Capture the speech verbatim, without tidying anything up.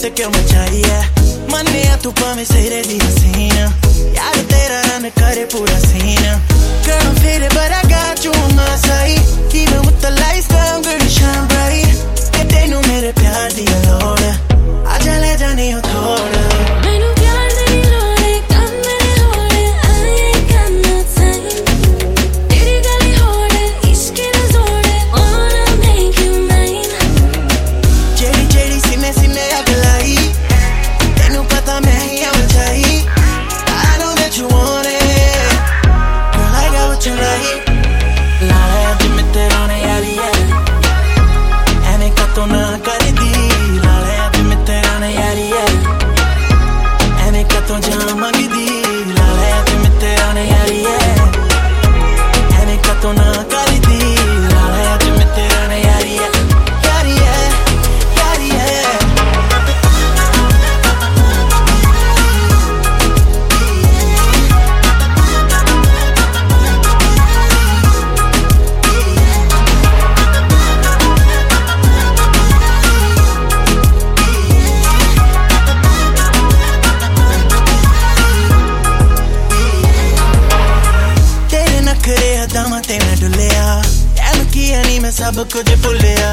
मत क्यों मचाई है मन्ने तू पावे सिरे दी हसीना यार तेरा रन करे पूरा सीना Girl, I'm faded, but I got you on my side Even with the lights down, girl, you shine bright Que te know mere प्यार दी लोड़ आजा ले जानी हो थोड़ा मैनू प्यार दी लोड़ कम मेरे होड़ I ain't got no time तेरी गली होड़ इश्क दा जोड़ wanna make you mine जेड़ी जेड़ी सीने सीने अग लाई तेनू पता मैं ही आवन चाहिए I know that you want it Girl, I got what you like लाला अज मैं तेरा ने यारी है ऐने का तो ना कर दी लाला अज मैं तेरा ने यारी है ऐने का तो जान मंग दी लाला अज मैं तेरा ने यारी है ऐने का तो ना कर दी लाला अज मैं तेरा ने यारी है यारी है यारी है तेरे नखरे हदां ते मैं डुलिया ऐन किया नहीं मैं सब कुछ भुलिया